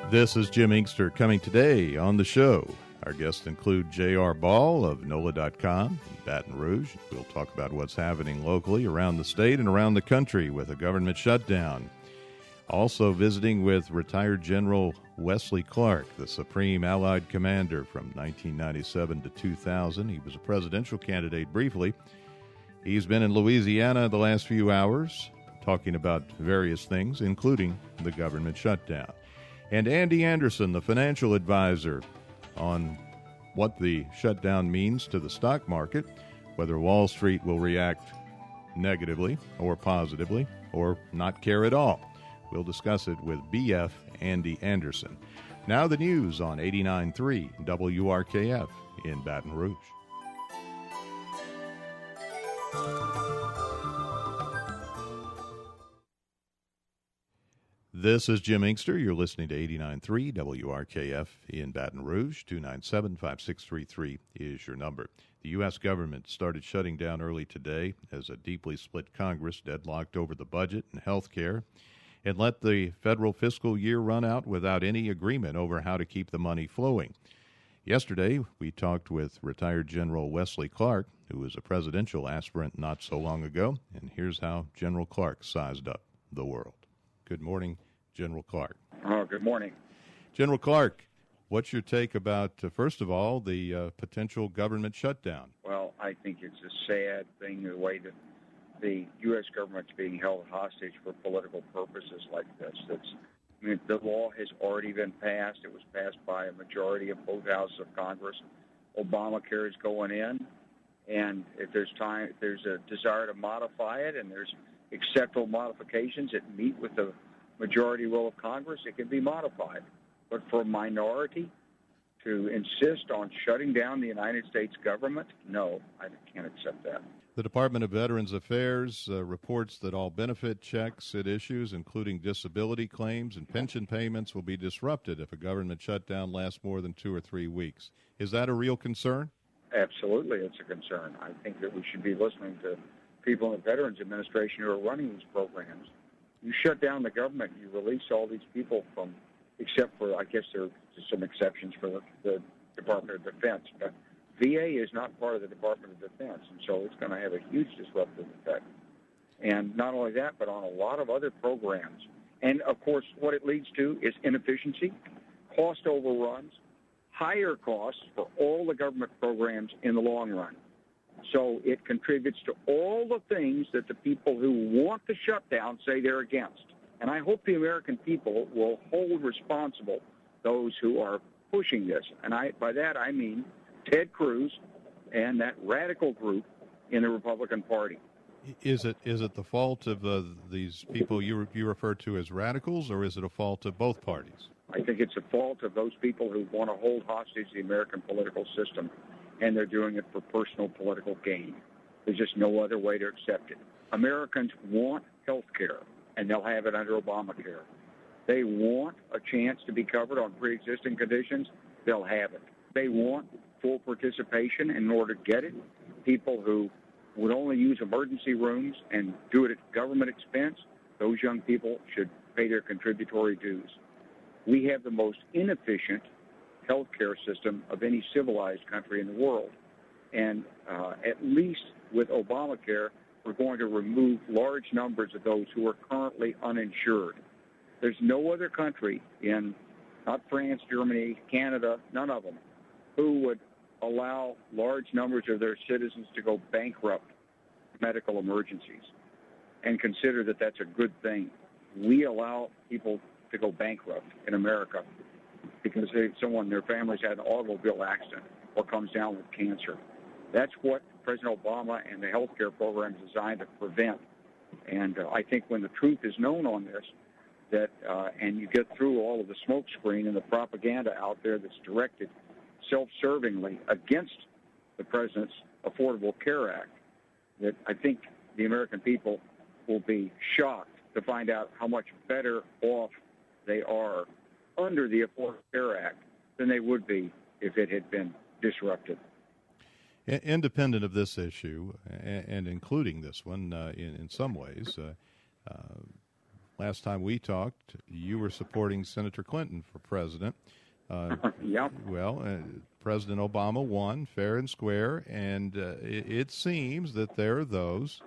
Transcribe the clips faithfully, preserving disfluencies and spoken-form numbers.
This is Jim Inkster coming today on the show. Our guests include J R. Ball of N O L A dot com in Baton Rouge. We'll talk about what's happening locally around the state and around the country with a government shutdown. Also visiting with retired General Wesley Clark, the Supreme Allied Commander from nineteen ninety-seven to two thousand. He was a presidential candidate briefly. He's been in Louisiana the last few hours talking about various things, including the government shutdown. And Andy Anderson, the financial advisor, on what the shutdown means to the stock market, whether Wall Street will react negatively or positively or not care at all. We'll discuss it with B F Andy Anderson. Now the news on eighty-nine point three W R K F in Baton Rouge. This is Jim Inkster. You're listening to eighty-nine point three W R K F in Baton Rouge. two nine seven, five six three three is your number. The U S government started shutting down early today as a deeply split Congress deadlocked over the budget and health care and let the federal fiscal year run out without any agreement over how to keep the money flowing. Yesterday, we talked with retired General Wesley Clark, who was a presidential aspirant not so long ago, and here's how General Clark sized up the world. Good morning, General Clark. Oh, good morning. General Clark, what's your take about, uh, first of all, the uh, potential government shutdown? Well, I think it's a sad thing, the way that the U S government's being held hostage for political purposes like this. That's, I mean, the law has already been passed. It was passed by a majority of both houses of Congress. Obamacare is going in, and if there's time, if there's a desire to modify it, and there's acceptable modifications that meet with the majority will of Congress, it can be modified. But for a minority to insist on shutting down the United States government, no, I can't accept that. The Department of Veterans Affairs uh, reports that all benefit checks it issues, including disability claims and pension payments, will be disrupted if a government shutdown lasts more than two or three weeks. Is that a real concern? Absolutely, it's a concern. I think that we should be listening to people in the Veterans Administration who are running these programs. You shut down the government, you release all these people from, except for, I guess there are some exceptions for the, the Department of Defense, but V A is not part of the Department of Defense, and so it's going to have a huge disruptive effect. And not only that, but on a lot of other programs. And, of course, what it leads to is inefficiency, cost overruns, higher costs for all the government programs in the long run. So it contributes to all the things that the people who want the shutdown say they're against. And I hope the American people will hold responsible those who are pushing this. And I, by that I mean Ted Cruz and that radical group in the Republican Party. Is it is it the fault of uh, these people you you refer to as radicals, or is it a fault of both parties? I think it's a fault of those people who want to hold hostage the American political system, and they're doing it for personal political gain. There's just no other way to accept it. Americans want health care, and they'll have it under Obamacare. They want a chance to be covered on pre-existing conditions, they'll have it. They want full participation, and in order to get it, people who would only use emergency rooms and do it at government expense, those young people should pay their contributory dues. We have the most inefficient health care system of any civilized country in the world. And uh, at least with Obamacare, we're going to remove large numbers of those who are currently uninsured. There's no other country in, not France, Germany, Canada, none of them, who would allow large numbers of their citizens to go bankrupt medical emergencies and consider that that's a good thing. We allow people to go bankrupt in America because they, someone, their family's had an automobile accident or comes down with cancer. That's what President Obama and the health care program is designed to prevent. And uh, I think when the truth is known on this, that uh, and you get through all of the smokescreen and the propaganda out there that's directed self-servingly against the President's Affordable Care Act, that I think the American people will be shocked to find out how much better off they are under the Affordable Care Act than they would be if it had been disrupted. Independent of this issue, and including this one uh, in, in some ways, uh, uh, last time we talked, you were supporting Senator Clinton for president. Uh, yep. Well, uh, President Obama won fair and square, and uh, it, it seems that there are those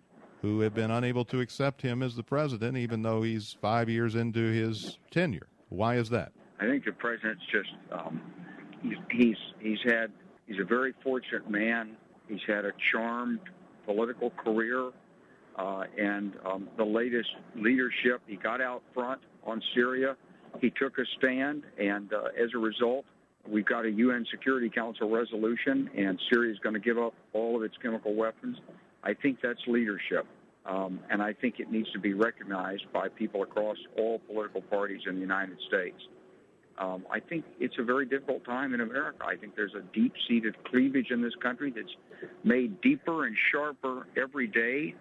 who have been unable to accept him as the president, even though he's five years into his tenure. Why is that? I think the president's just um, he's, he's he's had he's a very fortunate man. He's had a charmed political career, uh, and um, the latest leadership, he got out front on Syria. He took a stand, and uh, as a result, we've got a U N Security Council resolution, and Syria is going to give up all of its chemical weapons. I think that's leadership, um, and I think it needs to be recognized by people across all political parties in the United States. Um, I think it's a very difficult time in America. I think there's a deep-seated cleavage in this country that's made deeper and sharper every day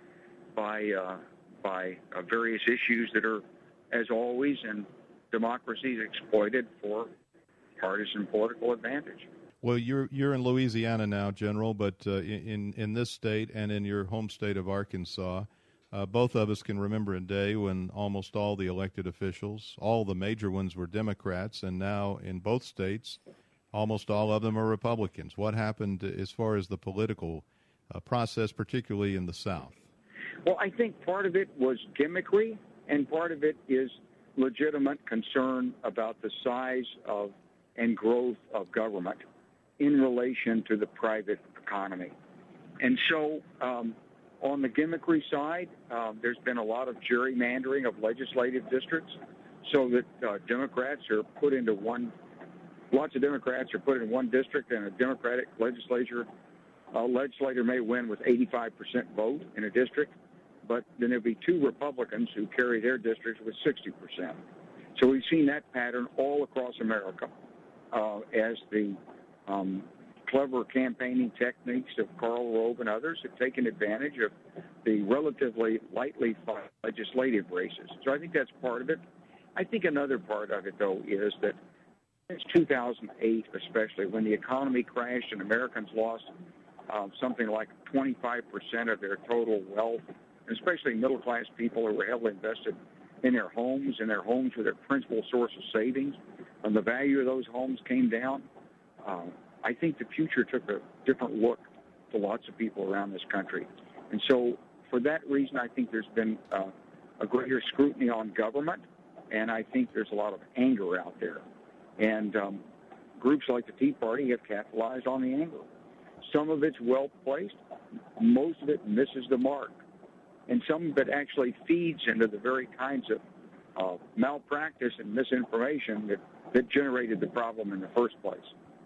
by uh, by uh, various issues that are, as always, in democracies exploited for partisan political advantage. Well, you're you're in Louisiana now, General, but uh, in in this state and in your home state of Arkansas, uh, both of us can remember a day when almost all the elected officials, all the major ones, were Democrats, and now in both states, almost all of them are Republicans. What happened as far as the political uh, process, particularly in the South? Well, I think part of it was gimmickry, and part of it is legitimate concern about the size of and growth of government in relation to the private economy. And so um, on the gimmickry side, um, there's been a lot of gerrymandering of legislative districts so that uh, Democrats are put into one, lots of Democrats are put in one district, and a Democratic legislature, uh, legislator may win with eighty-five percent vote in a district, but then there'll be two Republicans who carry their districts with sixty percent. So we've seen that pattern all across America uh, as the um, clever campaigning techniques of Karl Rove and others have taken advantage of the relatively lightly fought legislative races. So I think that's part of it. I think another part of it, though, is that since two thousand eight, especially, when the economy crashed and Americans lost uh, something like twenty-five percent of their total wealth, especially middle-class people who were heavily invested in their homes, and their homes were their principal source of savings, and the value of those homes came down. Uh, I think the future took a different look to lots of people around this country. And so for that reason, I think there's been uh, a greater scrutiny on government, and I think there's a lot of anger out there. And um, groups like the Tea Party have capitalized on the anger. Some of it's well-placed. Most of it misses the mark. And some of it actually feeds into the very kinds of uh, malpractice and misinformation that, that generated the problem in the first place.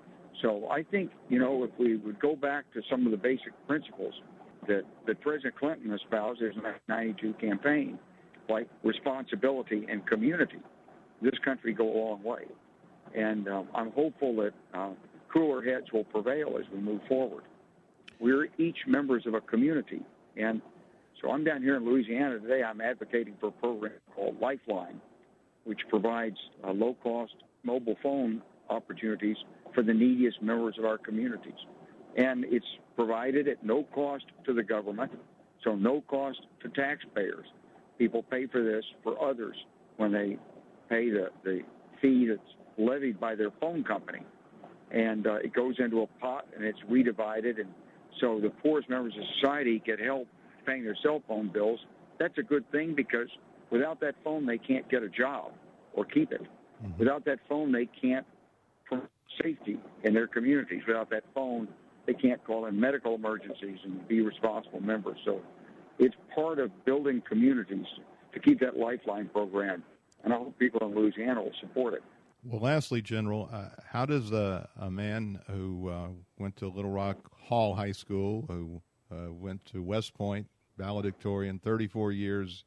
So I think, you know, if we would go back to some of the basic principles that, that President Clinton espoused in his nineteen ninety-two campaign, like responsibility and community, this country go a long way. And um, I'm hopeful that uh, cooler heads will prevail as we move forward. We're each members of a community, and so I'm down here in Louisiana today. I'm advocating for a program called Lifeline, which provides uh, low-cost mobile phone opportunities for the neediest members of our communities. And it's provided at no cost to the government, so no cost to taxpayers. People pay for this for others when they pay the, the fee that's levied by their phone company. And uh, it goes into a pot, and it's redivided, and so the poorest members of society get help paying their cell phone bills. That's a good thing, because without that phone, they can't get a job or keep it. Mm-hmm. Without that phone, they can't promote safety in their communities. Without that phone, they can't call in medical emergencies and be responsible members. So it's part of building communities to keep that Lifeline program, and I hope people in Louisiana will support it. Well, lastly, General, uh, how does uh, a man who uh, went to Little Rock Hall High School, who uh, went to West Point, valedictorian, thirty-four years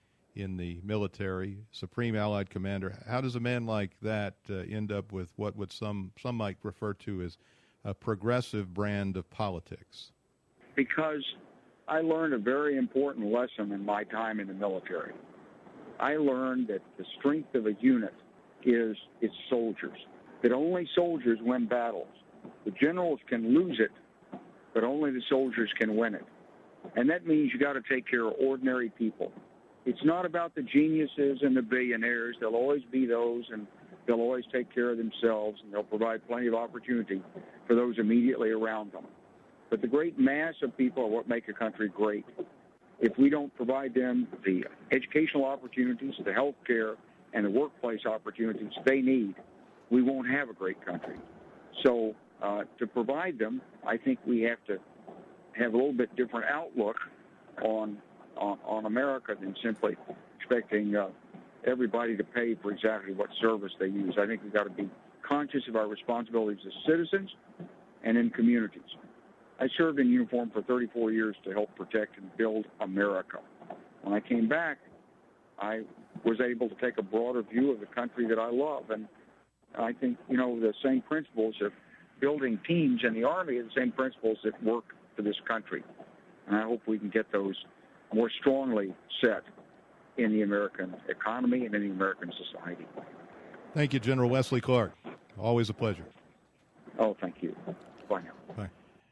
in the military, Supreme Allied Commander, how does a man like that uh, end up with what would some, some might refer to as a progressive brand of politics? Because I learned a very important lesson in my time in the military. I learned that the strength of a unit is its soldiers, that only soldiers win battles. The generals can lose it, but only the soldiers can win it. And that means you got to take care of ordinary people. it's not about the geniuses and the billionaires. There'll always be those, and they'll always take care of themselves, and they'll provide plenty of opportunity for those immediately around them. But the great mass of people are what make a country great. If we don't provide them the educational opportunities, the health care, and the workplace opportunities they need, we won't have a great country. So uh, to provide them, I think we have to have a little bit different outlook on on, on America than simply expecting uh, everybody to pay for exactly what service they use. I think we've got to be conscious of our responsibilities as citizens and in communities. I served in uniform for thirty-four years to help protect and build America. When I came back, I was able to take a broader view of the country that I love. And I think, you know, the same principles of building teams in the Army are the same principles that work for this country. And I hope we can get those more strongly set in the American economy and in the American society. Thank you, General Wesley Clark. Always a pleasure. Oh, thank you. Bye now. Bye.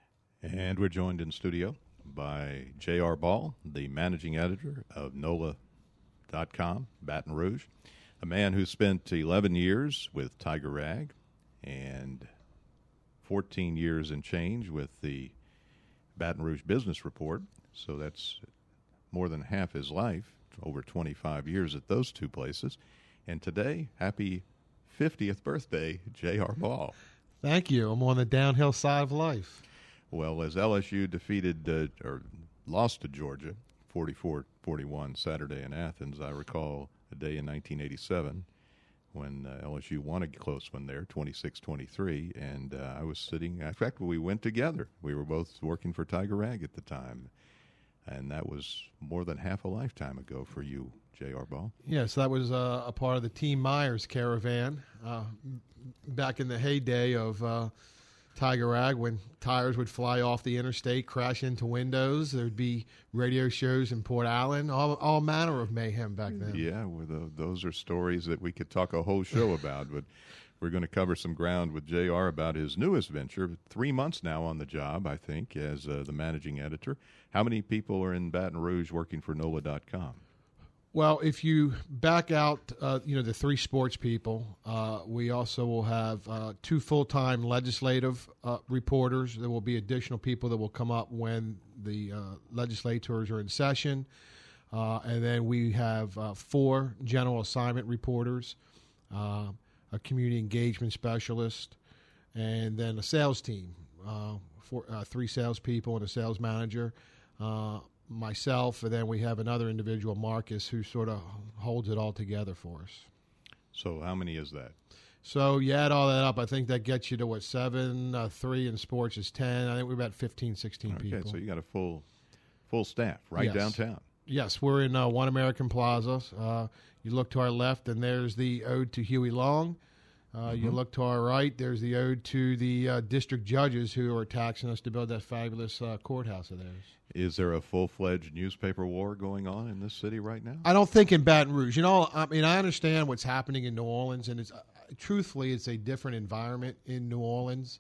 And we're joined in studio by J R. Ball, the managing editor of N O L A dot com, Baton Rouge, a man who spent eleven years with Tiger Rag and fourteen years and change with the Baton Rouge Business Report. So that's more than half his life, over twenty-five years at those two places. And today, happy fiftieth birthday, J R. Ball. Thank you. I'm on the downhill side of life. Well, as L S U defeated uh, or lost to Georgia forty-four forty-one Saturday in Athens, I recall a day in nineteen eighty-seven when uh, L S U won a close one there, twenty-six twenty-three, and uh, I was sitting, in fact, we went together. We were both working for Tiger Rag at the time, and that was more than half a lifetime ago for you, J R. Ball. Yes, that was uh, a part of the Team Myers caravan uh, back in the heyday of uh, Tiger Rag, when tires would fly off the interstate, crash into windows. There'd be radio shows in Port Allen, all, all manner of mayhem back then. Yeah, well, the, those are stories that we could talk a whole show about, but we're going to cover some ground with J R about his newest venture. Three months now on the job, I think, as uh, the managing editor. How many people are in Baton Rouge working for N O L A dot com? Well, if you back out, uh, you know, the three sports people, uh, we also will have uh, two full-time legislative uh, reporters. There will be additional people that will come up when the uh, legislators are in session. Uh, and then we have uh, four general assignment reporters, uh, a community engagement specialist, and then a sales team, uh, four, uh, three salespeople and a sales manager. Uh, myself, and then we have another individual, Marcus, who sort of holds it all together for us. So how many is that? So you add all that up, I think that gets you to, what, seven, uh, three in sports is ten. I think we're about fifteen, sixteen okay, people. Okay, so you got a full full staff right yes. downtown. Yes, we're in uh, One American Plaza. Uh, you look to our left, and there's the ode to Huey Long. Uh, mm-hmm. You look to our right, there's the ode to the uh, district judges who are taxing us to build that fabulous uh, courthouse of theirs. Is there a full-fledged newspaper war going on in this city right now? I don't think in Baton Rouge. You know, I mean, I understand what's happening in New Orleans, and it's uh, truthfully, it's a different environment in New Orleans.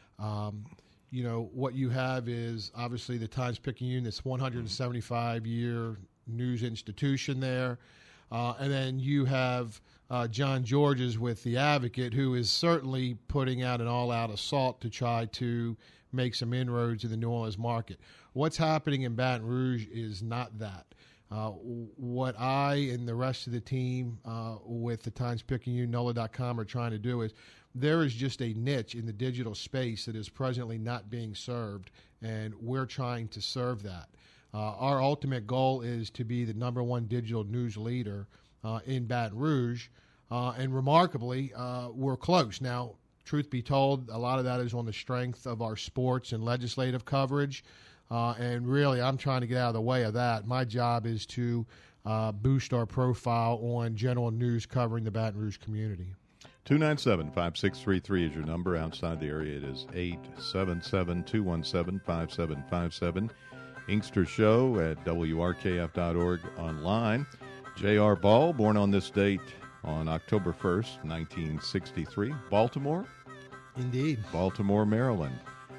Um, you know, what you have is obviously the Times-Picayune, this one hundred seventy-five year news institution there. Uh, and then you have uh, John Georges with The Advocate, who is certainly putting out an all-out assault to try to make some inroads in the New Orleans market. What's happening in Baton Rouge is not that. Uh, what I and the rest of the team uh, with the Times-Picayune, N O L A dot com are trying to do is there is just a niche in the digital space that is presently not being served, and we're trying to serve that. Uh, our ultimate goal is to be the number one digital news leader uh, in Baton Rouge, uh, and remarkably, uh, we're close. Now, truth be told, a lot of that is on the strength of our sports and legislative coverage, uh, and really, I'm trying to get out of the way of that. My job is to uh, boost our profile on general news covering the Baton Rouge community. two nine seven, five six three three is your number. Outside the area, it is eight seven seven, two one seven, five seven five seven. Inkster Show at W R K F dot org online. J R. Ball, born on this date on October first, nineteen sixty-three. Baltimore? Indeed. Baltimore, Maryland.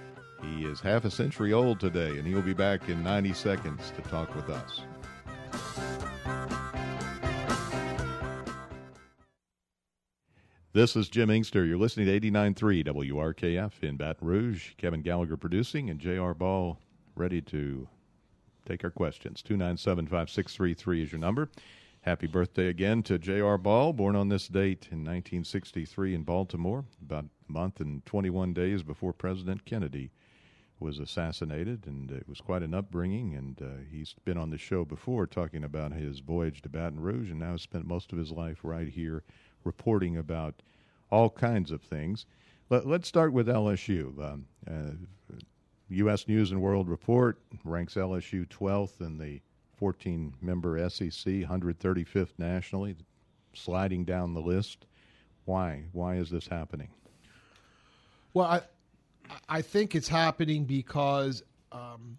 He is half a century old today, and he'll be back in ninety seconds to talk with us. This is Jim Inkster. You're listening to eighty-nine point three W R K F in Baton Rouge. Kevin Gallagher producing, and J R. Ball ready to take our questions. two nine seven, five six three three is your number. Happy birthday again to J R. Ball, born on this date in nineteen sixty-three in Baltimore, about a month and twenty-one days before President Kennedy was assassinated, and it was quite an upbringing, and uh, he's been on the show before talking about his voyage to Baton Rouge, and now has spent most of his life right here reporting about all kinds of things. Let, let's start with L S U. Um, uh, U S News and World Report ranks L S U twelfth in the fourteen-member S E C, one hundred thirty-fifth nationally, sliding down the list. Why? Why is this happening? Well, I, I think it's happening because, um,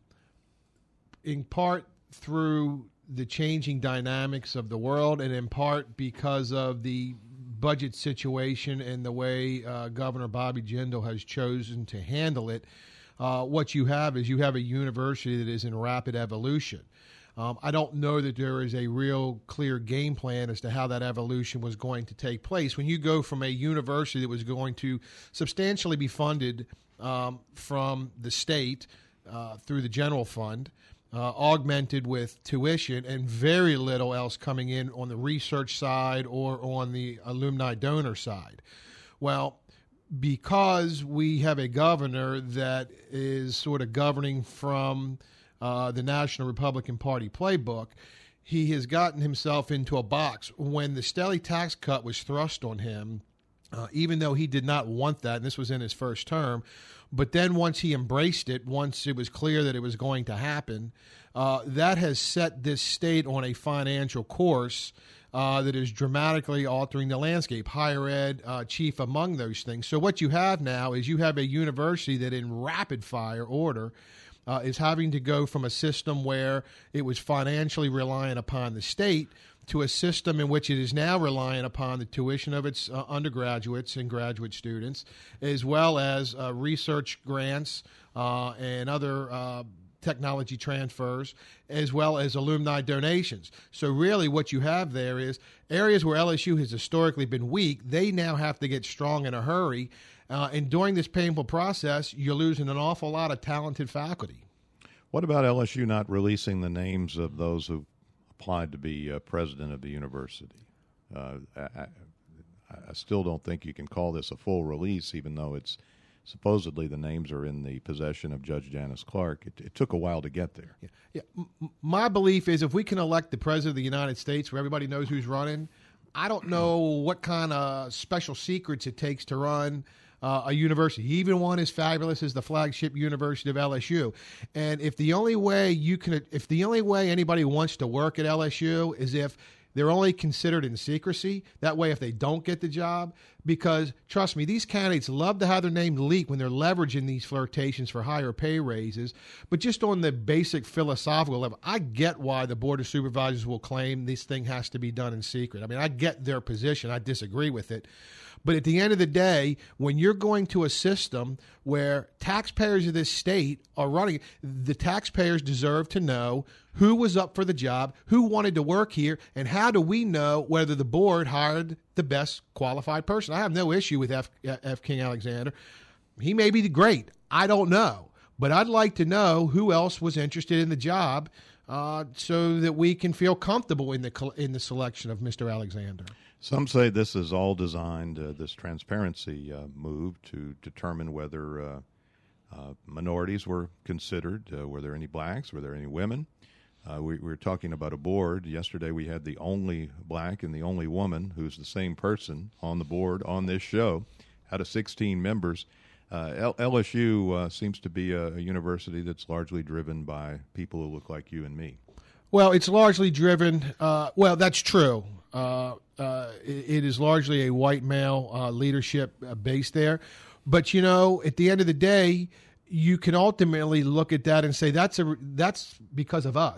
in part through the changing dynamics of the world, and in part because of the budget situation and the way uh, Governor Bobby Jindal has chosen to handle it, uh, what you have is you have a university that is in rapid evolution. Um, I don't know that there is a real clear game plan as to how that evolution was going to take place. When you go from a university that was going to substantially be funded um, from the state uh, through the general fund, Uh, augmented with tuition, and very little else coming in on the research side or on the alumni donor side. Well, because we have a governor that is sort of governing from uh, the National Republican Party playbook, he has gotten himself into a box. When the Stelly tax cut was thrust on him, uh, even though he did not want that, and this was in his first term, but then once he embraced it, once it was clear that it was going to happen, uh, that has set this state on a financial course uh, that is dramatically altering the landscape, higher ed uh, chief among those things. So what you have now is you have a university that in rapid fire order uh, is having to go from a system where it was financially reliant upon the state to a system in which it is now relying upon the tuition of its uh, undergraduates and graduate students, as well as uh, research grants uh, and other uh, technology transfers, as well as alumni donations. So really what you have there is areas where L S U has historically been weak, they now have to get strong in a hurry. Uh, and during this painful process, you're losing an awful lot of talented faculty. What about L S U not releasing the names of those who applied to be uh, president of the university? Uh, I, I still don't think you can call this a full release, even though it's supposedly the names are in the possession of Judge Janice Clark. It, it took a while to get there. Yeah. Yeah. M- my belief is if we can elect the president of the United States where everybody knows who's running, I don't know what kind of special secrets it takes to run Uh, a university, even one as fabulous as the flagship university of L S U. And if the only way you can, if the only way anybody wants to work at L S U is if they're only considered in secrecy, that way if they don't get the job, because trust me, these candidates love to have their name leak when they're leveraging these flirtations for higher pay raises. But just on the basic philosophical level, I get why the Board of Supervisors will claim this thing has to be done in secret. I mean, I get their position. I disagree with it. But at the end of the day, when you're going to a system where taxpayers of this state are running, the taxpayers deserve to know who was up for the job, who wanted to work here, and how do we know whether the board hired the best qualified person? I have no issue with F. F. King Alexander. He may be great. I don't know. But I'd like to know who else was interested in the job uh, so that we can feel comfortable in the in the selection of Mister Alexander. Some say this is all designed, uh, this transparency uh, move, to determine whether uh, uh, minorities were considered. Uh, were there any blacks? Were there any women? Uh, we, we were talking about a board. Yesterday we had the only black and the only woman who's the same person on the board on this show out of sixteen members. Uh, L- L S U uh, seems to be a, a university that's largely driven by people who look like you and me. Well, it's largely driven, uh, well, that's true. Uh, uh, it, it is largely a white male uh, leadership uh, base there. But, you know, at the end of the day, you can ultimately look at that and say that's a, that's because of us.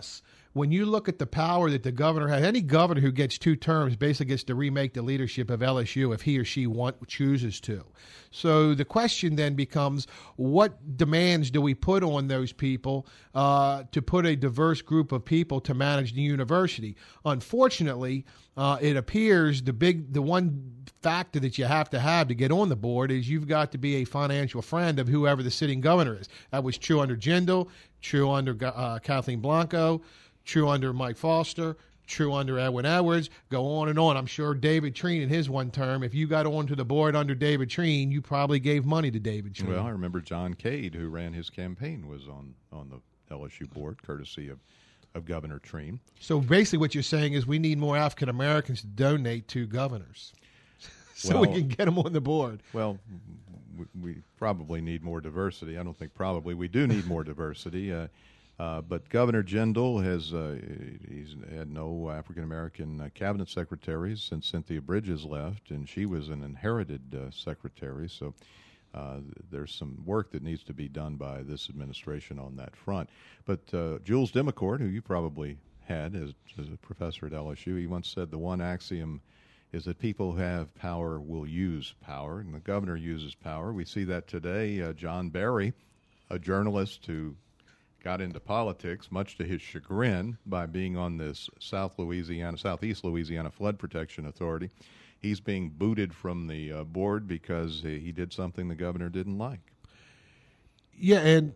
when you look at the power that the governor has, any governor who gets two terms basically gets to remake the leadership of L S U if he or she want, chooses to. So the question then becomes, what demands do we put on those people uh, to put a diverse group of people to manage the university? Unfortunately, uh, it appears the big, the one factor that you have to have to get on the board is you've got to be a financial friend of whoever the sitting governor is. That was true under Jindal, true under uh, Kathleen Blanco, true under Mike Foster, true under Edwin Edwards, go on and on. I'm sure David Treen in his one term, if you got onto the board under David Treen, you probably gave money to David Treen. Well, I remember John Cade, who ran his campaign, was on, on the L S U board, courtesy of, of Governor Treen. So basically what you're saying is we need more African Americans to donate to governors so well, we can get them on the board. Well, we, we probably need more diversity. I don't think probably. We do need more diversity. Uh, Uh, but Governor Jindal has uh, he's had no African American uh, cabinet secretaries since Cynthia Bridges left, and she was an inherited uh, secretary. So uh, there's some work that needs to be done by this administration on that front. But uh, Jules Demicourt, who you probably had as, as a professor at L S U, he once said the one axiom is that people who have power will use power, and the governor uses power. We see that today. Uh, John Barry, a journalist who got into politics, much to his chagrin, by being on this South Louisiana, Southeast Louisiana Flood Protection Authority. He's being booted from the uh, board because he did something the governor didn't like. Yeah, and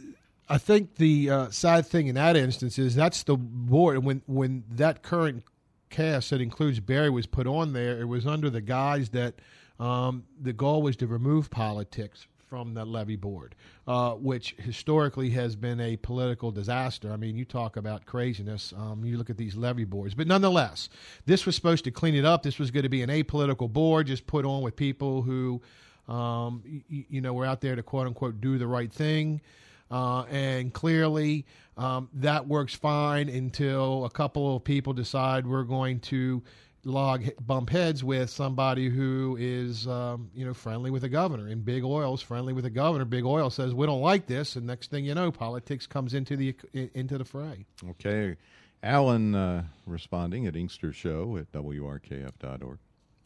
I think the uh, sad thing in that instance is that's the board. When when that current cast that includes Barry was put on there, it was under the guise that um, the goal was to remove politics from the levy board, uh, which historically has been a political disaster. I mean, you talk about craziness. Um, you look at these levy boards. But nonetheless, this was supposed to clean it up. This was going to be an apolitical board, just put on with people who, um, you, you know, were out there to, quote-unquote, do the right thing. Uh, and clearly um, that works fine until a couple of people decide we're going to log bump heads with somebody who is, um, you know, friendly with the governor. And Big Oil's friendly with the governor. Big Oil says we don't like this, and next thing you know, politics comes into the into the fray. Okay, Alan, uh, responding at Inkster Show at W R K F dot org,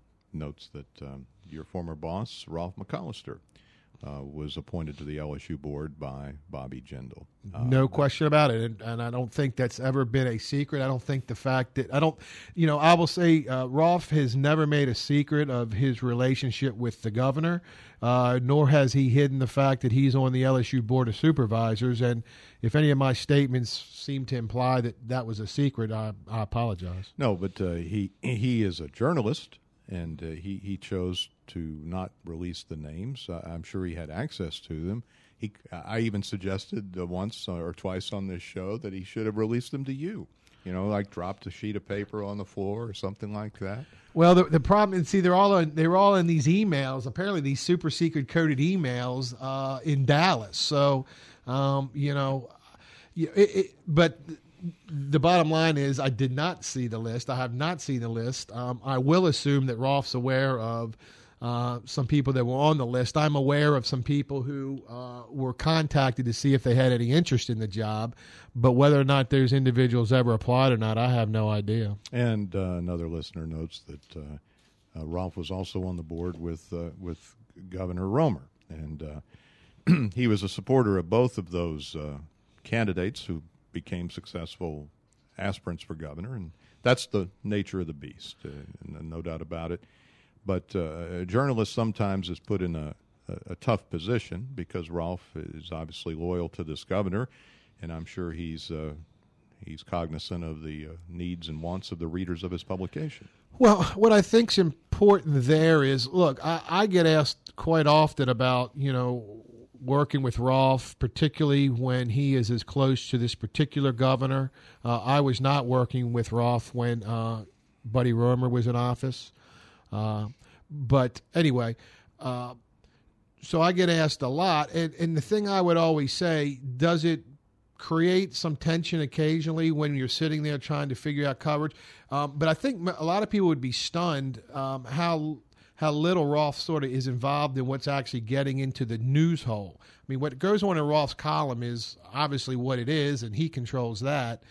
notes that um, your former boss, Rolf McCollister, Uh, was appointed to the L S U board by Bobby Jindal. Uh, no question about it. And, and I don't think that's ever been a secret. I don't think the fact that I don't, you know, I will say uh, Rolf has never made a secret of his relationship with the governor, uh, nor has he hidden the fact that he's on the L S U Board of Supervisors. And if any of my statements seem to imply that that was a secret, I, I apologize. No, but uh, he he is a journalist, and uh, he, he chose to not release the names. Uh, I'm sure he had access to them. He, I even suggested uh, once or twice on this show that he should have released them to you. You know, like dropped a sheet of paper on the floor or something like that. Well, the, the problem, see, they're all in, they're all in these emails. Apparently, these super secret coded emails uh, in Dallas. So, um, you know, it, it, but. The bottom line is I did not see the list. I have not seen the list. Um, I will assume that Rolf's aware of uh, some people that were on the list. I'm aware of some people who uh, were contacted to see if they had any interest in the job, but whether or not those individuals ever applied or not, I have no idea. And uh, another listener notes that uh, uh, Rolf was also on the board with uh, with Governor Romer, and uh, he was a supporter of both of those uh, candidates who became successful aspirants for governor, and that's the nature of the beast, uh, no doubt about it. But uh, a journalist sometimes is put in a, a, a tough position because Rolf is obviously loyal to this governor, and I'm sure he's uh, he's cognizant of the uh, needs and wants of the readers of his publication. Well, what I think's important there is, look, I, I get asked quite often about, you know, working with Rolf, particularly when he is as close to this particular governor. Uh, I was not working with Rolf when uh, Buddy Romer was in office. Uh, but anyway, uh, so I get asked a lot. And, and the thing I would always say, does it create some tension occasionally when you're sitting there trying to figure out coverage? Um, but I think a lot of people would be stunned um, how how little Rolf sort of is involved in what's actually getting into the news hole. I mean, what goes on in Rolf's column is obviously what it is, and he controls that.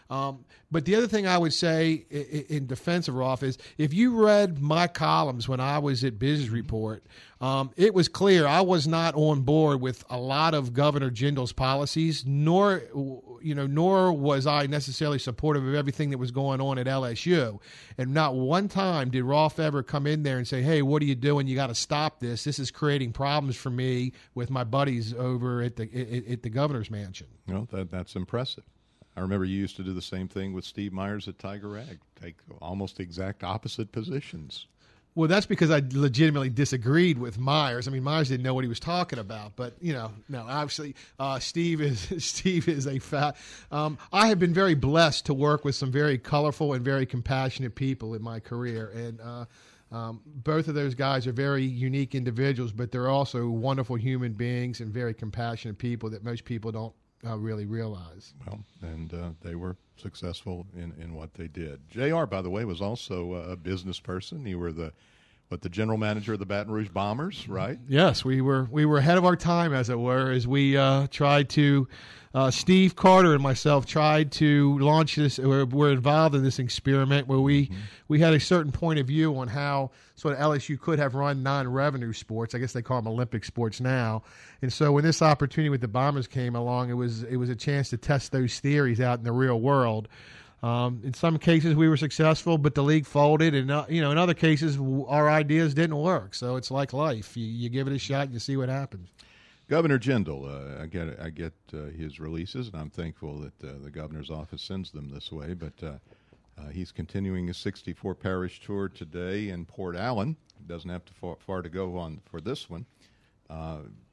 Um, but the other thing I would say in, in defense of Rolf is if you read my columns when I was at Business Report, um, it was clear I was not on board with a lot of Governor Jindal's policies, nor you know, nor was I necessarily supportive of everything that was going on at L S U. And not one time did Rolf ever come in there and say, hey, what are you doing? You got to stop this. This is creating problems for me with my buddies over at the at, at the governor's mansion. Well, that that's impressive. I remember you used to do the same thing with Steve Myers at Tiger Ag, take almost the exact opposite positions. Well, that's because I legitimately disagreed with Myers. I mean, Myers didn't know what he was talking about, but you know, no, obviously, uh, Steve is Steve is a fat. Um, I have been very blessed to work with some very colorful and very compassionate people in my career, and uh, um, both of those guys are very unique individuals, but they're also wonderful human beings and very compassionate people that most people don't uh, really realize. Well, and uh, they were successful in, in what they did. J R, by the way, was also a business person. You were the what the general manager of the Baton Rouge Bombers, right? Yes, we were we were ahead of our time, as it were, as we uh, tried to. Uh, Steve Carter and myself tried to launch this. We're, we're involved in this experiment where we mm-hmm. we had a certain point of view on how sort of L S U could have run non-revenue sports. I guess they call them Olympic sports now. And so when this opportunity with the Bombers came along, it was it was a chance to test those theories out in the real world. Um, in some cases, we were successful, but the league folded, and uh, you know, in other cases, our ideas didn't work. So it's like life; you, you give it a shot, and you see what happens. Governor Jindal, uh, I get I get uh, his releases, and I'm thankful that uh, the governor's office sends them this way. But uh, uh, he's continuing his sixty-four parish tour today in Port Allen. Doesn't have to far, far to go on for this one. Uh,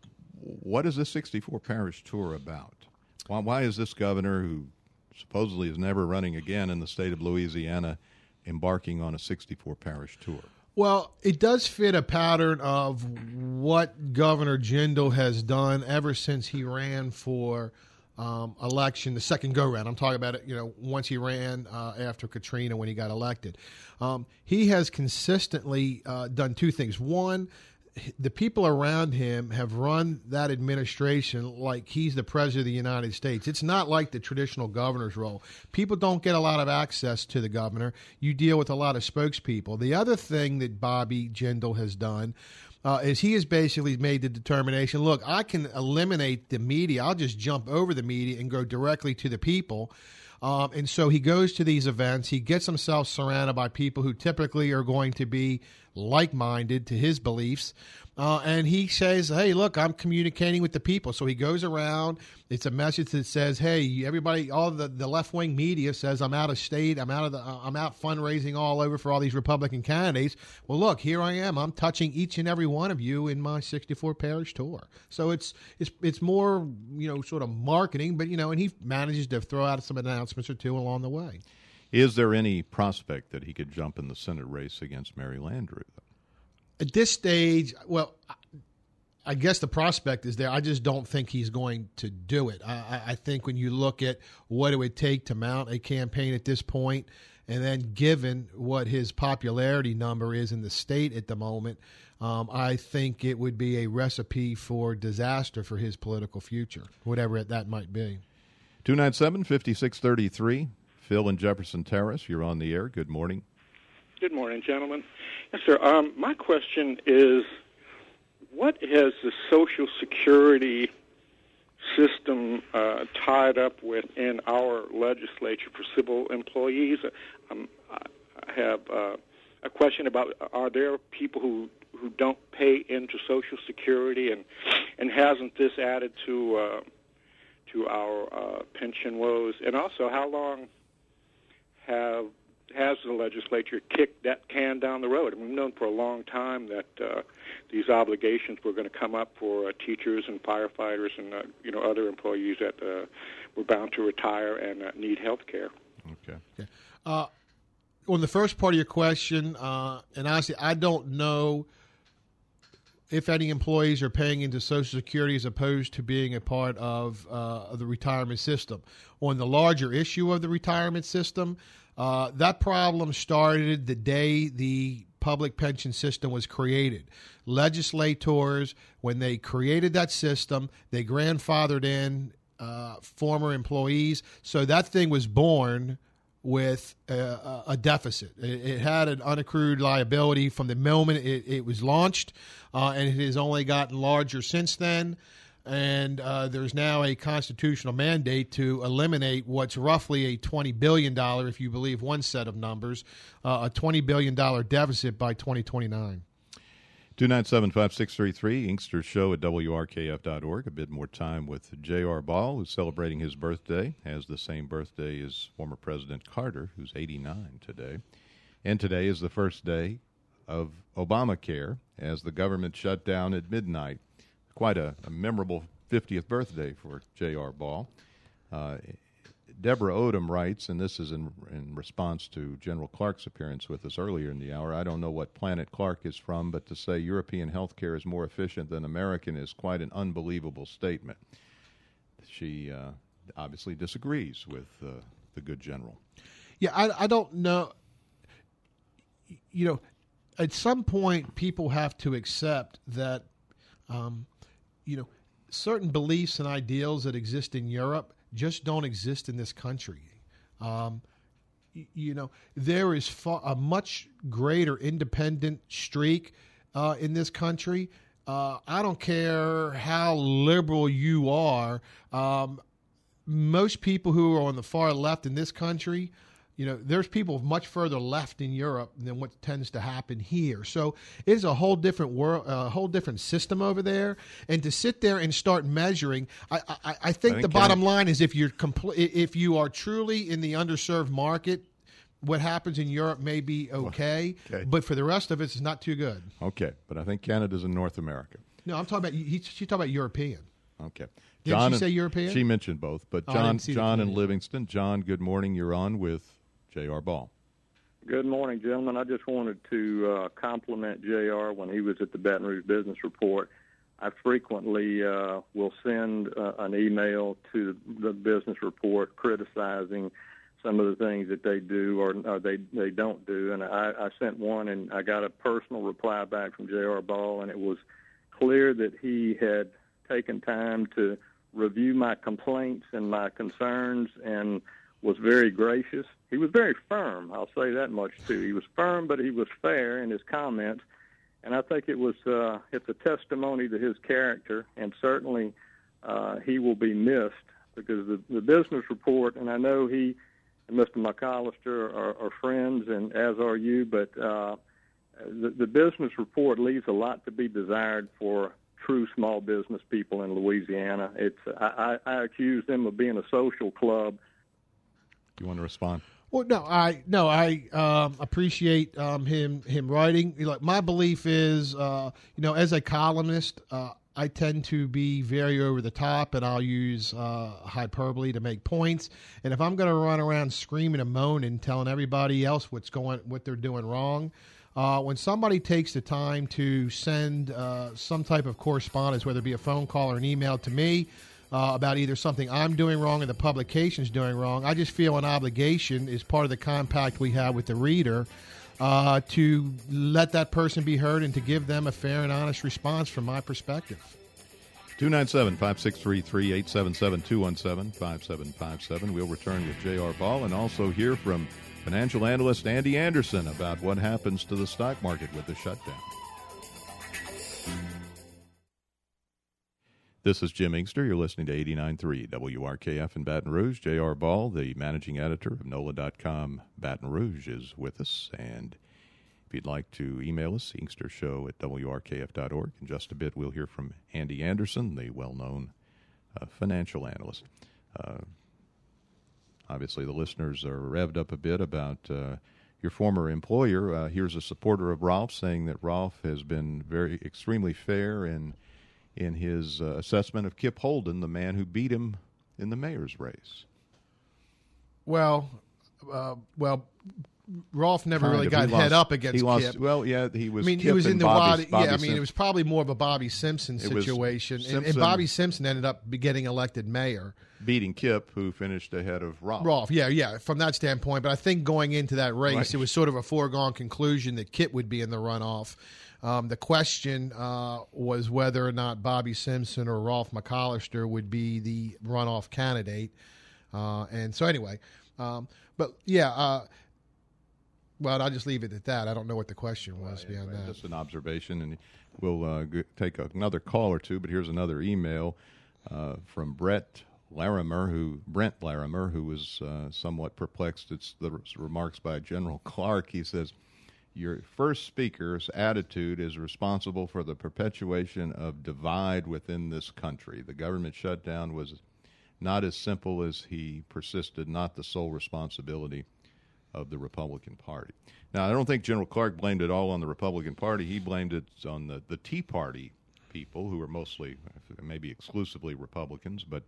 what is this sixty-four parish tour about? Why, why is this governor, who supposedly is never running again in the state of Louisiana, embarking on a sixty-four parish tour? Well, it does fit a pattern of what Governor Jindal has done ever since he ran for um, election, the second go-round. I'm talking about it, you know, once he ran uh, after Katrina when he got elected. Um, he has consistently uh, done two things. One, the people around him have run that administration like he's the president of the United States. It's not like the traditional governor's role. People don't get a lot of access to the governor. You deal with a lot of spokespeople. The other thing that Bobby Jindal has done uh, is he has basically made the determination, look, I can eliminate the media. I'll just jump over the media and go directly to the people. Um, and so he goes to these events. He gets himself surrounded by people who typically are going to be like-minded to his beliefs. Uh, and he says, hey, look, I'm communicating with the people. So he goes around. It's a message that says, hey, everybody, all the, the left-wing media says I'm out of state. I'm out of the, uh, I'm out fundraising all over for all these Republican candidates. Well, look, here I am. I'm touching each and every one of you in my sixty-four parish tour. So it's it's it's more, you know, sort of marketing, but, you know, and he manages to throw out some announcements or two along the way. Is there any prospect that he could jump in the Senate race against Mary Landrieu, though? At this stage, well, I guess the prospect is there. I just don't think he's going to do it. I, I think when you look at what it would take to mount a campaign at this point, and then given what his popularity number is in the state at the moment, um, I think it would be a recipe for disaster for his political future, whatever that might be. two nine seven, five six three three. Phil in Jefferson Terrace, you're on the air. Good morning. Good morning, gentlemen. Yes, sir. Um, my question is, what has the Social Security system uh, tied up with in our legislature for civil employees? Um, I have uh, a question about, are there people who, who don't pay into Social Security, and and hasn't this added to uh, to our uh, pension woes? And also, how long have has the legislature kicked that can down the road? I mean, we've known for a long time that uh, these obligations were going to come up for uh, teachers and firefighters and uh, you know other employees that uh, were bound to retire and uh, need health care. Okay. okay. Uh, on the first part of your question, uh, and honestly, I don't know if any employees are paying into Social Security as opposed to being a part of, uh, of the retirement system. On the larger issue of the retirement system, uh, that problem started the day the public pension system was created. Legislators, when they created that system, they grandfathered in uh, former employees. So that thing was born with a, a deficit. It, it had an unaccrued liability from the moment it, it was launched, uh, and it has only gotten larger since then. And uh, there's now a constitutional mandate to eliminate what's roughly a twenty billion dollars, if you believe one set of numbers, uh, a twenty billion dollars deficit by twenty twenty-nine. two nine seven, five six three three, Inkster Show at W R K F dot org. A bit more time with J R. Ball, who's celebrating his birthday, has the same birthday as former President Carter, who's eighty-nine today. And today is the first day of Obamacare as the government shut down at midnight. Quite a, a memorable fiftieth birthday for J R. Ball. Uh, Deborah Odom writes, and this is in, in response to General Clark's appearance with us earlier in the hour, I don't know what planet Clark is from, but to say European health care is more efficient than American is quite an unbelievable statement. She uh, obviously disagrees with uh, the good general. Yeah, I, I don't know. You know, at some point, people have to accept that um, you know, certain beliefs and ideals that exist in Europe just don't exist in this country. Um, y- you know, there is far, a much greater independent streak uh, in this country. Uh, I don't care how liberal you are. Um, most people who are on the far left in this country, you know, there's people much further left in Europe than what tends to happen here. So it is a whole different world, a whole different system over there. And to sit there and start measuring, I, I, I think, I think the bottom Ken, line is if you're compl- if you are truly in the underserved market, what happens in Europe may be okay, okay, but for the rest of it, it's not too good. Okay, but I think Canada's in North America. No, I'm talking about. He, she's talking about European. Okay. Did John she and, say European? She mentioned both, but John, oh, John and Livingston. John, good morning. You're on with J R. Ball. Good morning, gentlemen. I just wanted to uh, compliment J R when he was at the Baton Rouge Business Report. I frequently uh, will send uh, an email to the Business Report criticizing some of the things that they do or, or they, they don't do. And I, I sent one, and I got a personal reply back from J R. Ball, and it was clear that he had taken time to review my complaints and my concerns and was very gracious. He was very firm, I'll say that much, too. He was firm, but he was fair in his comments. And I think it was uh, it's a testimony to his character, and certainly uh, he will be missed because the, the Business Report, and I know he and Mister McAllister are, are friends, and as are you, but uh, the, the Business Report leaves a lot to be desired for true small business people in Louisiana. It's I, I, I accuse them of being a social club. You want to respond? Well, no, I no, I um, appreciate um, him him writing. Like my belief is, uh, you know, as a columnist, uh, I tend to be very over the top, and I'll use uh, hyperbole to make points. And if I'm going to run around screaming and moaning, telling everybody else what's going, what they're doing wrong, uh, when somebody takes the time to send uh, some type of correspondence, whether it be a phone call or an email to me, Uh, about either something I'm doing wrong or the publication's doing wrong, I just feel an obligation as part of the compact we have with the reader uh, to let that person be heard and to give them a fair and honest response from my perspective. two nine seven, five six three three, eight seven seven, two one seven, five seven five seven. We'll return with J R. Ball and also hear from financial analyst Andy Anderson about what happens to the stock market with the shutdown. This is Jim Inkster. You're listening to eighty-nine point three W R K F in Baton Rouge. J R. Ball, the managing editor of N O L A dot com Baton Rouge, is with us. And if you'd like to email us, inkstershow at W R K F dot org. In just a bit, we'll hear from Andy Anderson, the well-known uh, financial analyst. Uh, obviously, the listeners are revved up a bit about uh, your former employer. Uh, here's a supporter of Rolf saying that Rolf has been very extremely fair in in his uh, assessment of Kip Holden, the man who beat him in the mayor's race. Well, uh, well, Rolf never kind really of. got he head lost, up against he lost, Kip. Well, yeah, he was. I mean, Kip he was in and the Bobby, Bobby, Bobby yeah. I mean, Simpson. it was probably more of a Bobby Simpson It was situation, and, Simpson and Bobby Simpson ended up getting elected mayor, beating Kip, who finished ahead of Rolf. Rolf, yeah, yeah, from that standpoint. But I think going into that race, Right. it was sort of a foregone conclusion that Kip would be in the runoff. Um, the question uh, was whether or not Bobby Simpson or Rolf McCollister would be the runoff candidate. Uh, and so anyway, um, but yeah, uh, well, I'll just leave it at that. I don't know what the question was uh, beyond anyway, that. Just an observation, and we'll uh, g- take another call or two, but here's another email uh, from Brett Larimer, who Brent Larimer, who was uh, somewhat perplexed at the remarks by General Clark. He says, your first speaker's attitude is responsible for the perpetuation of divide within this country. The government shutdown was not as simple as he persisted, not the sole responsibility of the Republican Party. Now, I don't think General Clark blamed it all on the Republican Party. He blamed it on the, the Tea Party people, who are mostly, maybe exclusively Republicans. But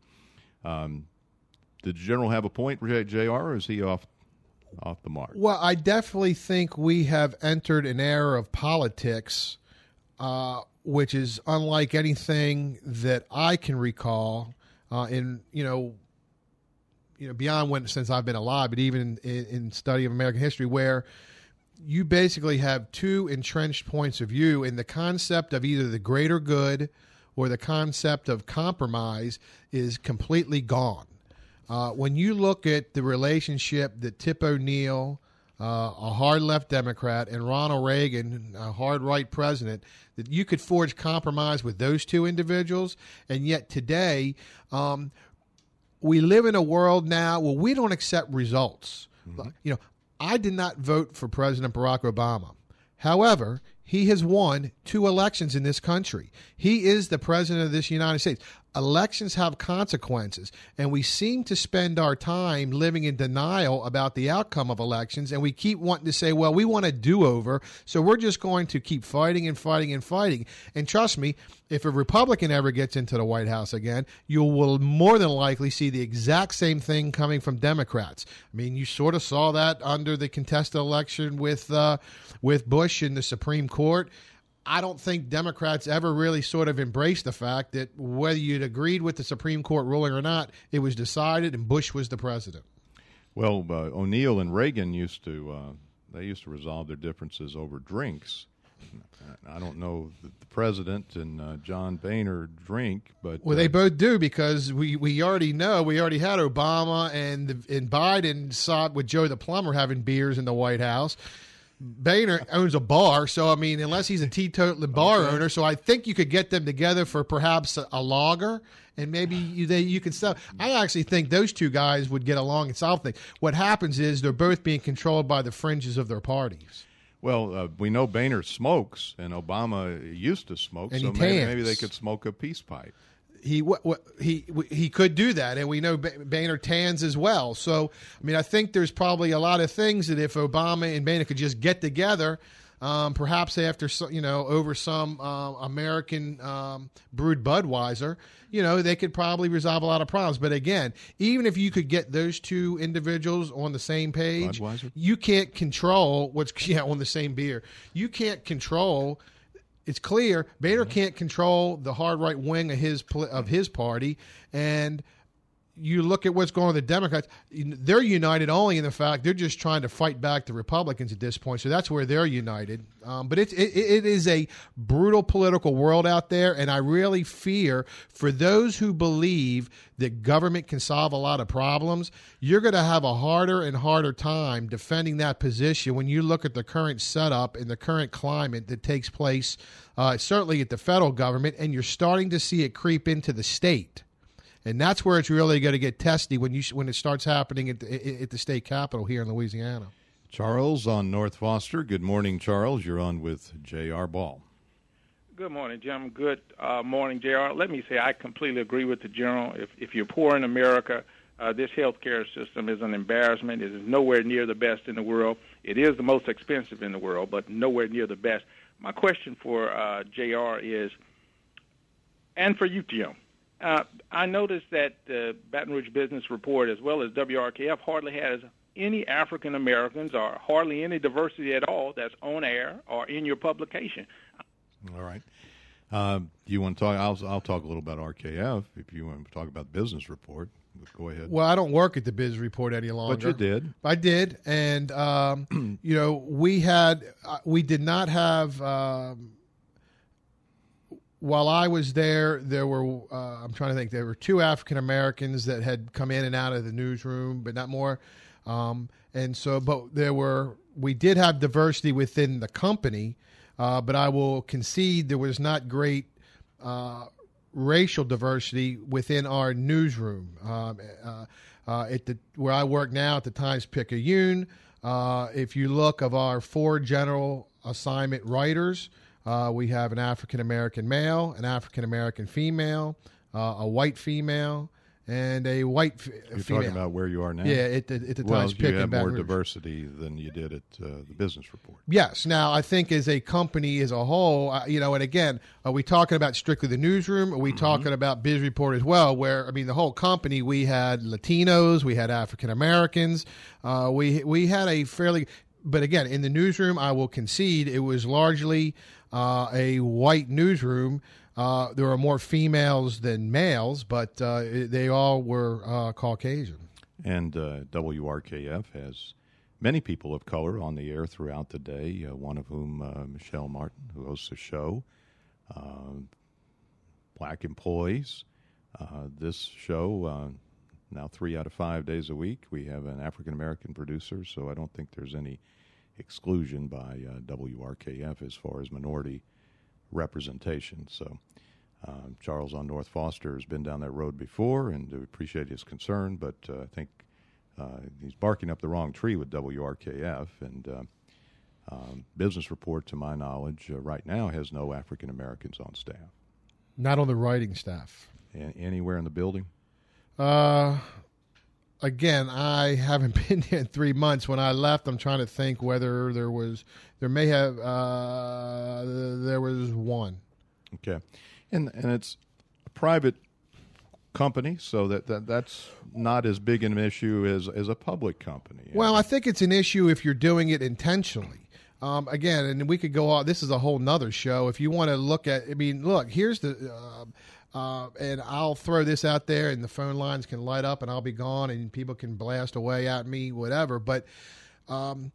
um, did the General have a point, J R, or is he off off the mark? Well, I definitely think we have entered an era of politics uh, which is unlike anything that I can recall uh, in, you know, you know, beyond when since I've been alive, but even in, in study of American history, where you basically have two entrenched points of view, and the concept of either the greater good or the concept of compromise is completely gone. Uh, when you look at the relationship that Tip O'Neill, uh, a hard left Democrat, and Ronald Reagan, a hard right president, that you could forge compromise with those two individuals, and yet today um, we live in a world now where we don't accept results. Mm-hmm. You know, I did not vote for President Barack Obama. However, he has won two elections in this country. He is the president of this United States. Elections have consequences, and we seem to spend our time living in denial about the outcome of elections, and we keep wanting to say, well, we want a do-over, so we're just going to keep fighting and fighting and fighting. And trust me, if a Republican ever gets into the White House again, you will more than likely see the exact same thing coming from Democrats. I mean, you sort of saw that under the contested election with uh, with Bush in the Supreme Court. I don't think Democrats ever really sort of embraced the fact that whether you'd agreed with the Supreme Court ruling or not, it was decided and Bush was the president. Well, uh, O'Neill and Reagan used to uh, they used to resolve their differences over drinks. I don't know that the president and uh, John Boehner drink, but well, uh, they both do, because we, we already know we already had Obama and and Biden saw it with Joe the plumber having beers in the White House. Boehner owns a bar, so I mean, unless he's a teetotaler bar okay. owner, so I think you could get them together for perhaps a, a lager, and maybe you they you can sell. I actually think those two guys would get along and solve things. What happens is they're both being controlled by the fringes of their parties. Well, uh, we know Boehner smokes, and Obama used to smoke, and so he maybe, maybe they could smoke a peace pipe. He he he could do that, and we know Boehner tans as well. So, I mean, I think there's probably a lot of things that if Obama and Boehner could just get together, um, perhaps after you know over some uh, American um, brewed Budweiser, you know, they could probably resolve a lot of problems. But again, even if you could get those two individuals on the same page, Budweiser? You can't control what's yeah on the same beer. You can't control. It's clear Boehner can't control the hard right wing of his of his party, and you look at what's going on with the Democrats. They're united only in the fact they're just trying to fight back the Republicans at this point. So that's where they're united. Um, but it's it, it is a brutal political world out there, and I really fear for those who believe that government can solve a lot of problems, you're going to have a harder and harder time defending that position when you look at the current setup and the current climate that takes place, uh, certainly at the federal government, and you're starting to see it creep into the state. And that's where it's really going to get testy when you when it starts happening at the, at the state capitol here in Louisiana. Charles on North Foster. Good morning, Charles. You're on with J R. Ball. Good morning, Jim. Good uh, morning, J R. Let me say I completely agree with the General. If, if you're poor in America, uh, this health care system is an embarrassment. It is nowhere near the best in the world. It is the most expensive in the world, but nowhere near the best. My question for uh, J R is, and for you, Jim, Uh, I noticed that the uh, Baton Rouge Business Report, as well as W R K F, hardly has any African Americans or hardly any diversity at all that's on air or in your publication. All right. Uh, you want to talk? I'll, I'll talk a little about R K F if you want to talk about the Business Report. Go ahead. Well, I don't work at the Biz Report any longer. But you did. I did, and um, you know, we had uh, we did not have. Um, while I was there, there were, uh, I'm trying to think, there were two African Americans that had come in and out of the newsroom, but not more. Um, and so, but there were, we did have diversity within the company, uh, but I will concede there was not great uh, racial diversity within our newsroom. Um, uh, uh, at the where I work now at the Times-Picayune, uh, if you look of our four general assignment writers, uh, we have an African-American male, an African-American female, uh, a white female, and a white f- You're female. talking about where you are now? Yeah, at the, at the well, Times-Picayune. you have Baton more Rouge. diversity than you did at uh, the Business Report. Yes. Now, I think as a company as a whole, uh, you know, and again, are we talking about strictly the newsroom? Are we mm-hmm. talking about Biz Report as well? Where I mean, the whole company, we had Latinos, we had African Americans, uh, we we had a fairly, but again, in the newsroom, I will concede it was largely uh, a white newsroom. Uh, there were more females than males, but uh, they all were uh, Caucasian. And uh, W R K F has many people of color on the air throughout the day, uh, one of whom, uh, Michelle Martin, who hosts a show, uh, black employees. Uh, this show, uh, now three out of five days a week, we have an African-American producer, so I don't think there's any exclusion by uh, W R K F as far as minority representation. So uh, Charles on North Foster has been down that road before, and we appreciate his concern, but uh, I think uh, he's barking up the wrong tree with W R K F, and uh, um, Business Report, to my knowledge, uh, right now has no African Americans on staff. Not on the writing staff. A- anywhere in the building? Uh, again, I haven't been there in three months. When I left, I'm trying to think whether there was, there may have, uh, there was one. Okay. And and it's a private company, so that, that that's not as big an issue as, as a public company. Well, I think it's an issue if you're doing it intentionally. Um, again, and we could go on, this is a whole nother show. If you want to look at, I mean, look, here's the, uh, uh, and I'll throw this out there and the phone lines can light up and I'll be gone and people can blast away at me, whatever. But um,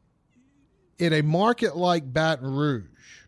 in a market like Baton Rouge,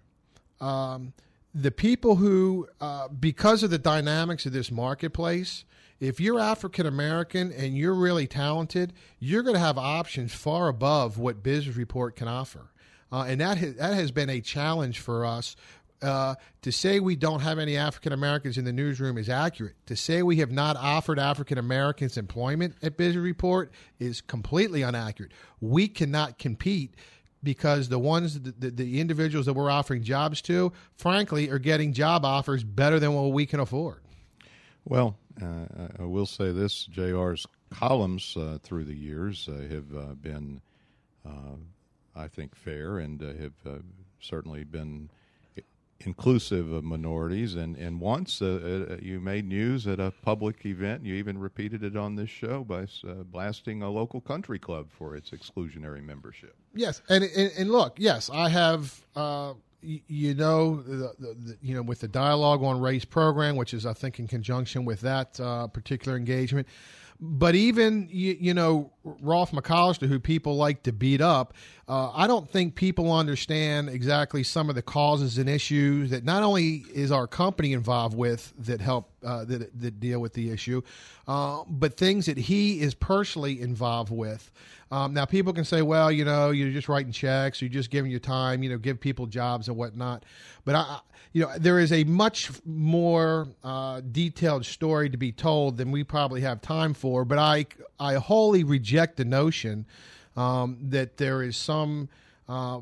um, the people who, uh, because of the dynamics of this marketplace, if you're African American and you're really talented, you're going to have options far above what Business Report can offer. Uh, and that has, that has been a challenge for us. Uh, to say we don't have any African Americans in the newsroom is accurate. To say we have not offered African Americans employment at Business Report is completely inaccurate. We cannot compete because the ones, the, the, the individuals that we're offering jobs to, frankly, are getting job offers better than what we can afford. Well, uh, I will say this, J R's columns uh, through the years uh, have uh, been, uh, I think, fair and uh, have uh, certainly been inclusive of minorities. And, and once uh, uh, you made news at a public event, you even repeated it on this show by uh, blasting a local country club for its exclusionary membership. Yes, and and, and look, yes, I have, uh, y- you know, the, the, the, you know, with the Dialogue on Race program, which is, I think, in conjunction with that uh, particular engagement. But even, you, you know, Rolf McCollister, who people like to beat up, uh, I don't think people understand exactly some of the causes and issues that not only is our company involved with that help uh, that, that deal with the issue, uh, but things that he is personally involved with. Um, now, people can say, well, you know, you're just writing checks, you're just giving your time, you know, give people jobs and whatnot. But, I, you know, there is a much more uh, detailed story to be told than we probably have time for. But I, I wholly reject the notion um, that there is some uh,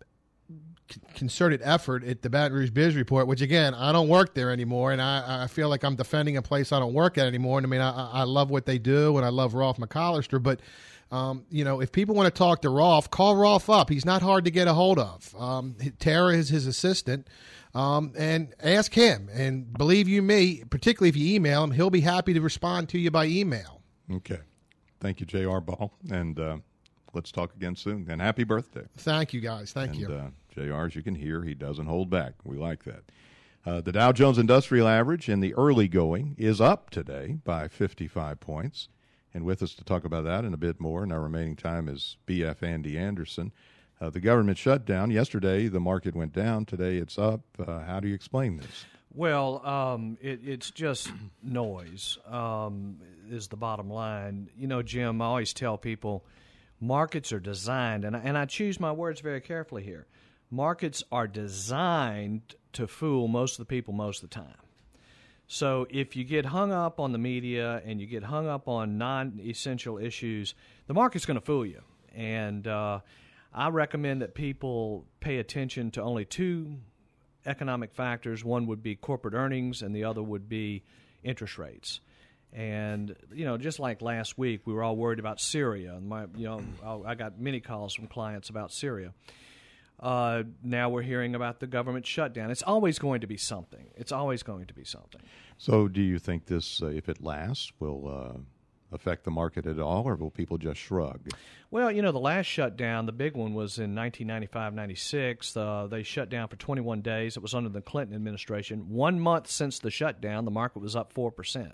c- concerted effort at the Baton Rouge Biz Report, which, again, I don't work there anymore. And I, I feel like I'm defending a place I don't work at anymore. And I mean, I, I love what they do, and I love Rolf McCollister, but Um, you know, if people want to talk to Rolf, call Rolf up. He's not hard to get a hold of. Um, Tara is his assistant, um, and ask him. And believe you me, particularly if you email him, he'll be happy to respond to you by email. Okay. Thank you, J R. Ball, and uh, let's talk again soon. And happy birthday. Thank you, guys. Thank and, you. Uh, J R, as you can hear, he doesn't hold back. We like that. Uh, the Dow Jones Industrial Average in the early going is up today by fifty-five points. And with us to talk about that and a bit more in our remaining time is B F Andy Anderson. Uh, the government shutdown. Yesterday, the market went down. Today, it's up. Uh, how do you explain this? Well, um, it, it's just noise um, is the bottom line. You know, Jim, I always tell people markets are designed, and I, and I choose my words very carefully here. Markets are designed to fool most of the people most of the time. So if you get hung up on the media and you get hung up on non-essential issues, the market's going to fool you. And uh, I recommend that people pay attention to only two economic factors. One would be corporate earnings, and the other would be interest rates. And, you know, just like last week, we were all worried about Syria. And my, you know, I got many calls from clients about Syria. Uh, now we're hearing about the government shutdown. It's always going to be something. It's always going to be something. So do you think this, uh, if it lasts, will uh, affect the market at all, or will people just shrug? Well, you know, the last shutdown, the big one, was in nineteen ninety-five ninety-six. Uh, they shut down for twenty-one days. It was under the Clinton administration. One month since the shutdown, the market was up four percent.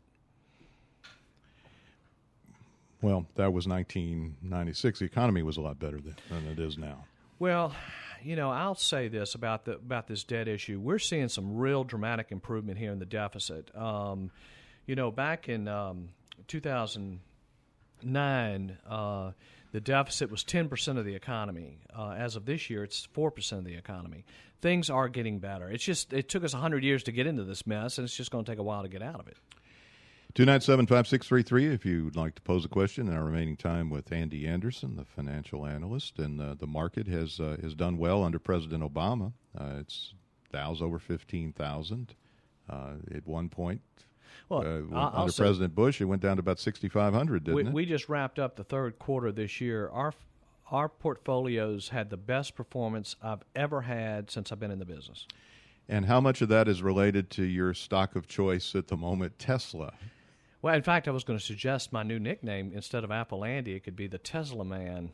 Well, that was nineteen ninety-six. The economy was a lot better than, than it is now. Well, you know, I'll say this about the about this debt issue. We're seeing some real dramatic improvement here in the deficit. Um, you know, back in um, two thousand nine, uh, the deficit was ten percent of the economy. Uh, as of this year, it's four percent of the economy. Things are getting better. It's just it took us one hundred years to get into this mess, and it's just going to take a while to get out of it. two nine seven, five six three three if you'd like to pose a question in our remaining time with Andy Anderson, the financial analyst. And uh, the market has uh, has done well under President Obama. Uh, it's Dow's over fifteen thousand. Uh, at one point, well, uh, I'll, under I'll President say, Bush, it went down to about sixty-five hundred, didn't we, it? We just wrapped up the third quarter this year. Our our portfolios had the best performance I've ever had since I've been in the business. And how much of that is related to your stock of choice at the moment, Tesla? Well, in fact, I was going to suggest my new nickname. Instead of Apple Andy, it could be the Tesla Man.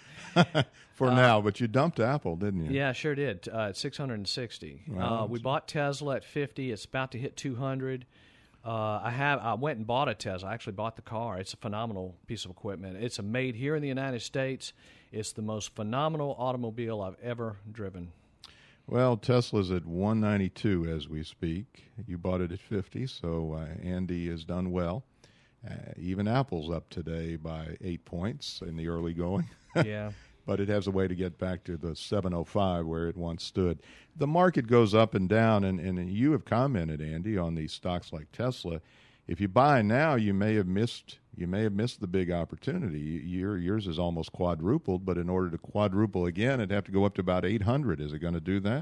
For uh, now, but you dumped Apple, didn't you? Yeah, sure did, uh, at six hundred sixty. Wow. Uh, we bought Tesla at fifty. It's about to hit two hundred. Uh, I have. I went and bought a Tesla. I actually bought the car. It's a phenomenal piece of equipment. It's a made here in the United States. It's the most phenomenal automobile I've ever driven. Well, Tesla's at one ninety-two as we speak. You bought it at fifty, so uh, Andy has done well. Uh, even Apple's up today by eight points in the early going. Yeah. But it has a way to get back to the seven oh five where it once stood. The market goes up and down, and, and you have commented, Andy, on these stocks like Tesla. If you buy now, you may have missed you may have missed the big opportunity. Your, yours is almost quadrupled, but in order to quadruple again, it'd have to go up to about eight hundred. Is it going to do that?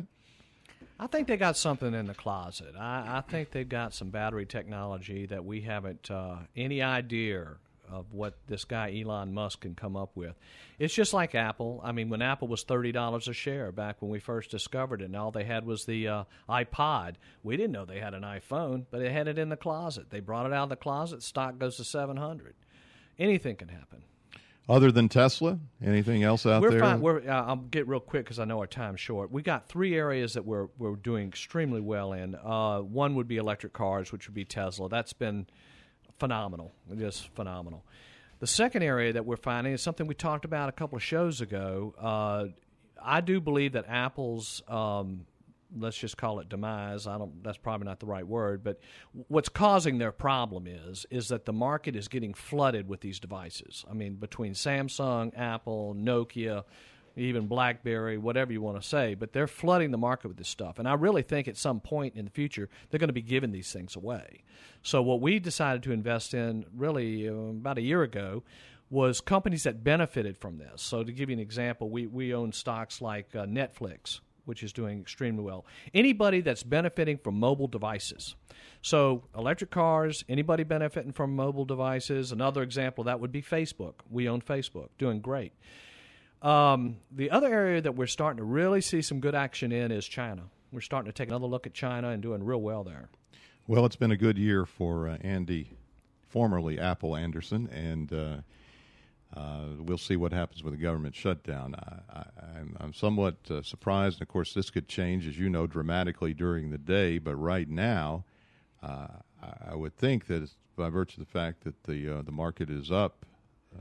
I think they got something in the closet. I, I think they've got some battery technology that we haven't uh, any idea of what this guy Elon Musk can come up with. It's just like Apple. I mean, when Apple was thirty dollars a share back when we first discovered it, and all they had was the uh, iPod. We didn't know they had an iPhone, but they had it in the closet. They brought it out of the closet. Stock goes to seven hundred. Anything can happen. Other than Tesla, anything else out we're there? Fine. We're, uh, I'll get real quick because I know our time's short. We got three areas that we're we're doing extremely well in. Uh, one would be electric cars, which would be Tesla. That's been phenomenal, just phenomenal. The second area that we're finding is something we talked about a couple of shows ago. Uh, I do believe that Apple's, um, let's just call it demise. I don't. That's probably not the right word, but what's causing their problem is is that the market is getting flooded with these devices. I mean, between Samsung, Apple, Nokia, even BlackBerry, whatever you want to say, but they're flooding the market with this stuff. And I really think at some point in the future, they're going to be giving these things away. So what we decided to invest in really uh, about a year ago was companies that benefited from this. So to give you an example, we, we own stocks like uh, Netflix, which is doing extremely well. Anybody that's benefiting from mobile devices. So electric cars, anybody benefiting from mobile devices. Another example of that would be Facebook. We own Facebook, doing great. Um, the other area that we're starting to really see some good action in is China. We're starting to take another look at China and doing real well there. Well, it's been a good year for uh, Andy, formerly Apple Anderson, and uh, uh, we'll see what happens with the government shutdown. I, I, I'm, I'm somewhat uh, surprised. Of course, this could change, as you know, dramatically during the day, but right now uh, I, I would think that it's by virtue of the fact that the, uh, the market is up, uh,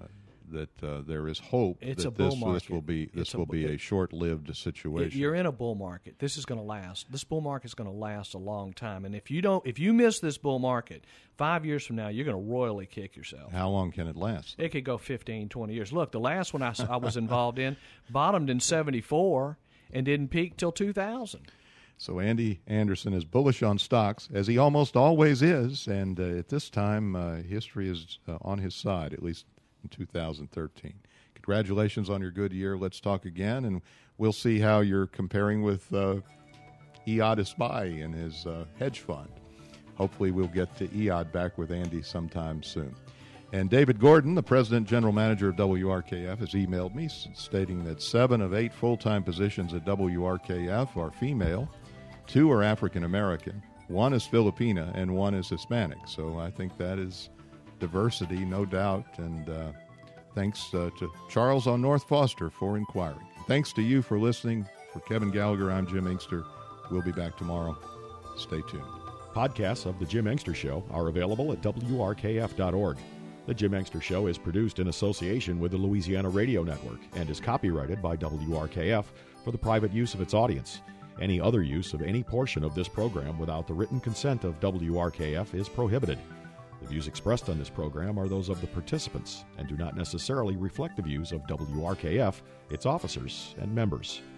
that uh, there is hope It's that a bull this, market. this will be this It's a will bu- be a it- short-lived situation. You're in a bull market. This is going to last. This bull market is going to last a long time. And if you don't, if you miss this bull market, five years from now, you're going to royally kick yourself. How long can it last? It could go fifteen, twenty years. Look, the last one I, s- I was involved in bottomed in seventy-four and didn't peak till two thousand. So Andy Anderson is bullish on stocks, as he almost always is, and uh, at this time, uh, history is uh, on his side, at least in two thousand thirteen. Congratulations on your good year. Let's talk again, and we'll see how you're comparing with uh, E O D Aspy and his uh, hedge fund. Hopefully we'll get to E O D back with Andy sometime soon. And David Gordon, the President General Manager of W R K F, has emailed me stating that seven of eight full-time positions at W R K F are female. Two are African American, one is Filipina, and one is Hispanic. So I think that is diversity, no doubt. And uh, thanks uh, to Charles on North Foster for inquiring. Thanks to you for listening. For Kevin Gallagher, I'm Jim Inkster. We'll be back tomorrow. Stay tuned. Podcasts of The Jim Inkster Show are available at W R K F dot org. The Jim Inkster Show is produced in association with the Louisiana Radio Network and is copyrighted by W R K F for the private use of its audience. Any other use of any portion of this program without the written consent of W R K F is prohibited. The views expressed on this program are those of the participants and do not necessarily reflect the views of W R K F, its officers, and members.